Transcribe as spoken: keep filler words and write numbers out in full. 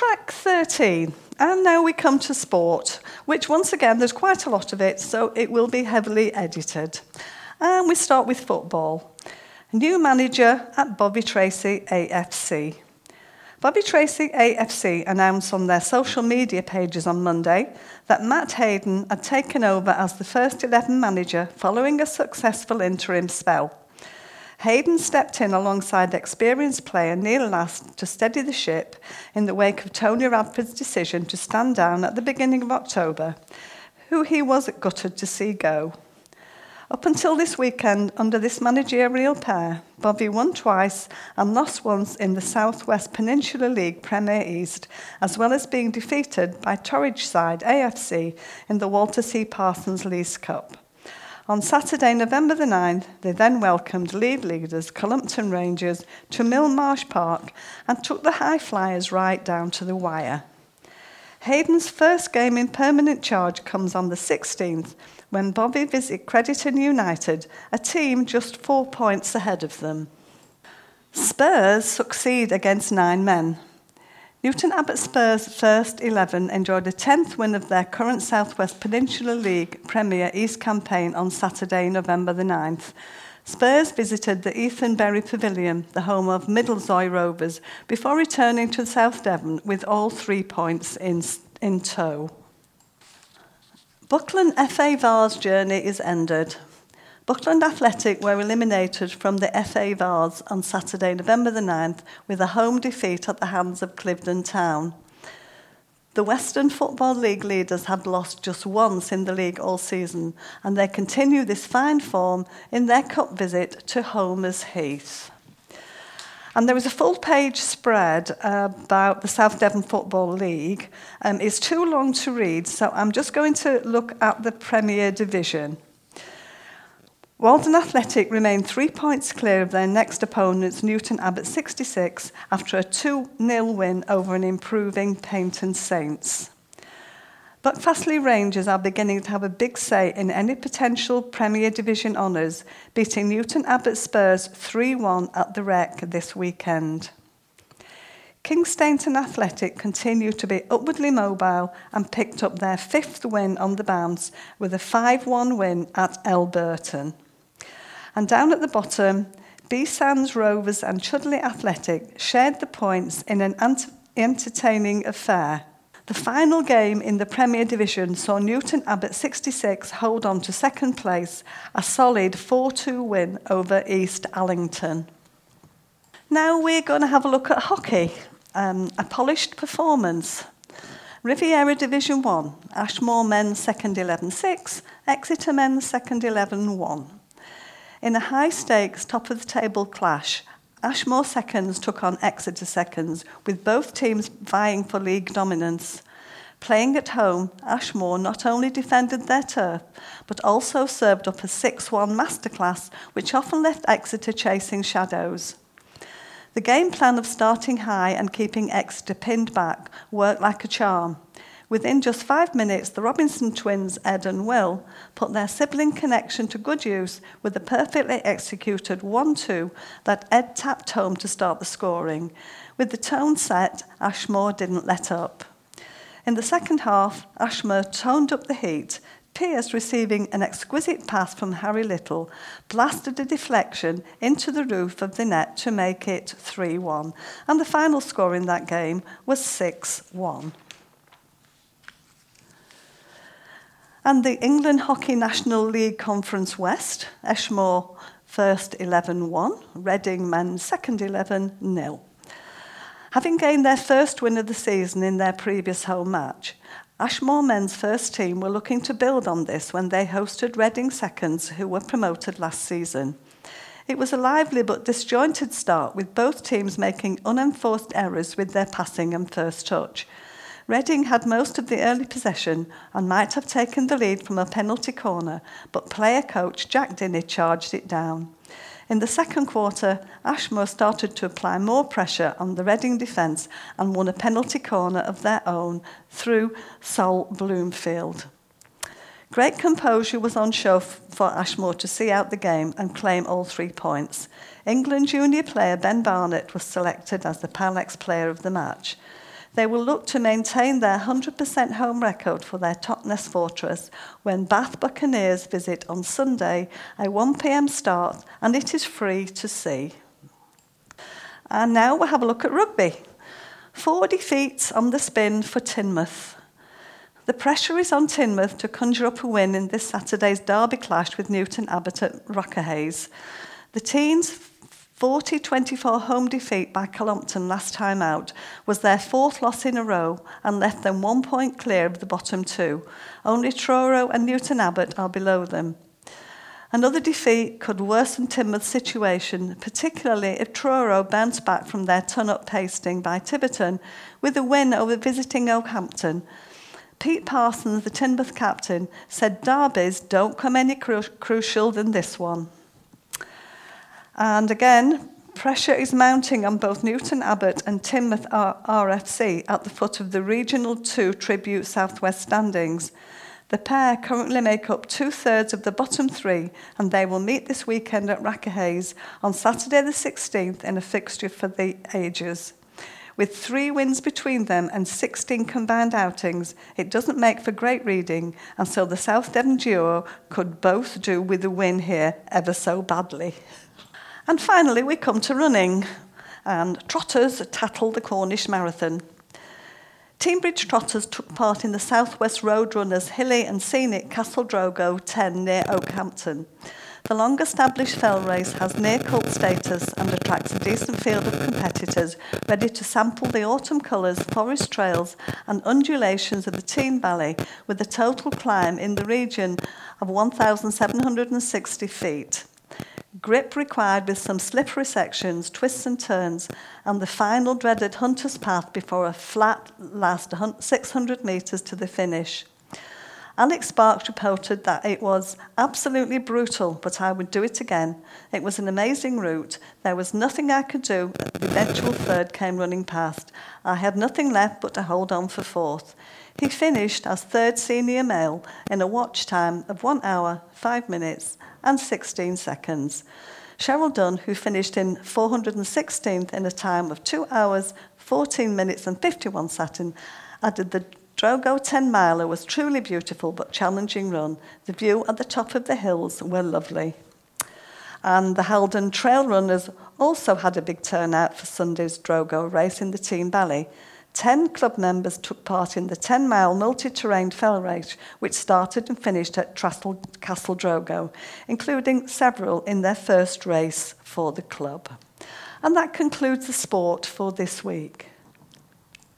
Track thirteen, and now we come to sport, which once again there's quite a lot of it, so it will be heavily edited. And we start with football. New manager at Bobby Tracy A F C. Bobby Tracy A F C announced on their social media pages on Monday that Matt Hayden had taken over as the first eleven manager following a successful interim spell. Hayden stepped in alongside experienced player Neil Last to steady the ship in the wake of Tony Radford's decision to stand down at the beginning of October, who he was gutted to see go. Up until this weekend, under this managerial pair, Bobby won twice and lost once in the South West Peninsula League Premier East, as well as being defeated by Torridge side A F C in the Walter C. Parsons Lease Cup. On Saturday, November the ninth, they then welcomed league leaders Cullompton Rangers to Millmarsh Park and took the High Flyers right down to the wire. Hayden's first game in permanent charge comes on the sixteenth, when Bobby visit Crediton United, a team just four points ahead of them. Spurs succeed against nine men. Newton Abbot Spurs' first eleven enjoyed a tenth win of their current South West Peninsula League Premier East campaign on Saturday, November the ninth. Spurs visited the Ethan Berry Pavilion, the home of Middlezoy Rovers, before returning to South Devon with all three points in, in tow. Buckland F A Vars journey is ended. Buckland Athletic were eliminated from the F A Vars on Saturday, November the ninth, with a home defeat at the hands of Cliveden Town. The Western Football League leaders had lost just once in the league all season, and they continue this fine form in their cup visit to Homer's Heath. And there was a full-page spread uh, about the South Devon Football League. Um, it's too long to read, so I'm just going to look at the Premier Division. Walden Athletic remained three points clear of their next opponents, Newton Abbot sixty-six, after a two nil win over an improving Paynton Saints. Buckfastleigh Rangers are beginning to have a big say in any potential Premier Division honours, beating Newton Abbot Spurs three one at the Rec this weekend. Kingstainton Athletic continue to be upwardly mobile and picked up their fifth win on the bounce with a five one win at Elburton. And down at the bottom, B Sands Rovers and Chudley Athletic shared the points in an ant- entertaining affair. The final game in the Premier Division saw Newton Abbot sixty-six hold on to second place, a solid four two win over East Allington. Now we're going to have a look at hockey, um, a polished performance. Riviera Division one, Ashmore Men's Second eleven six, Exeter Men's Second eleven one. In a high-stakes, top-of-the-table clash, Ashmore Seconds took on Exeter Seconds, with both teams vying for league dominance. Playing at home, Ashmore not only defended their turf, but also served up a six one masterclass, which often left Exeter chasing shadows. The game plan of starting high and keeping Exeter pinned back worked like a charm. Within just five minutes, the Robinson twins, Ed and Will, put their sibling connection to good use with a perfectly executed one two that Ed tapped home to start the scoring. With the tone set, Ashmore didn't let up. In the second half, Ashmore toned up the heat. Pierce, receiving an exquisite pass from Harry Little, blasted a deflection into the roof of the net to make it three one, and the final score in that game was six one. And the England Hockey National League Conference West, Ashmore first eleven one, Reading men's second eleven nil. Having gained their first win of the season in their previous home match, Ashmore men's first team were looking to build on this when they hosted Reading Seconds, who were promoted last season. It was a lively but disjointed start, with both teams making unenforced errors with their passing and first touch. Reading had most of the early possession and might have taken the lead from a penalty corner, but player coach Jack Dinney charged it down. In the second quarter, Ashmore started to apply more pressure on the Reading defence and won a penalty corner of their own through Sol Bloomfield. Great composure was on show for Ashmore to see out the game and claim all three points. England junior player Ben Barnett was selected as the Palex player of the match. They will look to maintain their one hundred percent home record for their Totnes Fortress when Bath Buccaneers visit on Sunday, a one p m start, and it is free to see. And now we'll have a look at rugby. Four defeats on the spin for Teignmouth. The pressure is on Teignmouth to conjure up a win in this Saturday's derby clash with Newton Abbot at Rockerhays. The teens' forty twenty-four home defeat by Cullompton last time out was their fourth loss in a row and left them one point clear of the bottom two. Only Truro and Newton Abbot are below them. Another defeat could worsen Teignmouth's situation, particularly if Truro bounce back from their ton-up pasting by Tiverton with a win over visiting Oakhampton. Pete Parsons, the Teignmouth captain, said derbies don't come any cru- crucial than this one. And again, pressure is mounting on both Newton Abbot and Teignmouth R F C at the foot of the Regional two Tribute Southwest standings. The pair currently make up two-thirds of the bottom three, and they will meet this weekend at Rockerhays on Saturday the sixteenth in a fixture for the ages. With three wins between them and sixteen combined outings, it doesn't make for great reading, and so the South Devon duo could both do with a win here ever so badly. And finally, we come to running, and Trotters tattled the Cornish Marathon. Teignbridge Trotters took part in the South West Roadrunners hilly and scenic Castle Drogo ten near Oakhampton. The long-established fell race has near-cult status and attracts a decent field of competitors ready to sample the autumn colours, forest trails and undulations of the Team Valley with a total climb in the region of one thousand seven hundred sixty feet. Grip required with some slippery sections, twists and turns, and the final dreaded Hunter's Path before a flat last six hundred metres to the finish. Alex Sparks reported that it was absolutely brutal, but I would do it again. It was an amazing route. There was nothing I could do. The eventual third came running past. I had nothing left but to hold on for fourth. He finished as third senior male in a watch time of one hour, five minutes and sixteen seconds. Cheryl Dunn, who finished in four hundred sixteenth in a time of two hours, fourteen minutes and fifty-one seconds, added the Drogo ten miler was truly beautiful but challenging run. The view at the top of the hills were lovely. And the Haldon Trail Runners also had a big turnout for Sunday's Drogo race in the Team Valley. Ten club members took part in the ten-mile multi-terrain fell race, which started and finished at Castle, Castle Drogo, including several in their first race for the club. And that concludes the sport for this week.